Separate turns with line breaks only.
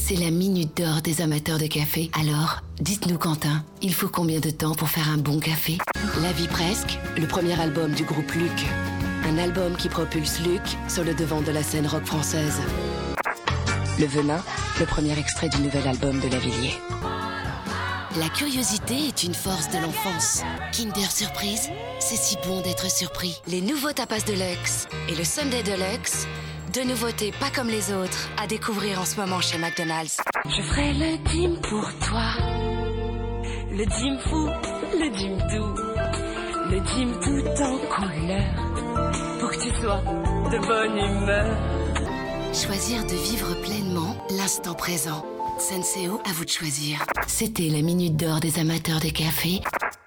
C'est la minute d'or des amateurs de café. Alors, dites-nous Quentin, il faut combien de temps pour faire un bon café? La vie presque, le premier album du groupe Luc. Un album qui propulse Luc sur le devant de la scène rock française. Le Venin, le premier extrait du nouvel album de Lavilliers. La curiosité est une force de l'enfance. Kinder Surprise, c'est si bon d'être surpris. Les nouveaux tapas Deluxe et le Sunday Deluxe, deux nouveautés pas comme les autres à découvrir en ce moment chez McDonald's.
Je ferai le dim pour toi, le dim fou, le dim doux, le dim tout en couleur, pour que tu sois de bonne humeur.
Choisir de vivre pleinement l'instant présent. Senseo, à vous de choisir. C'était la minute d'or des amateurs de café.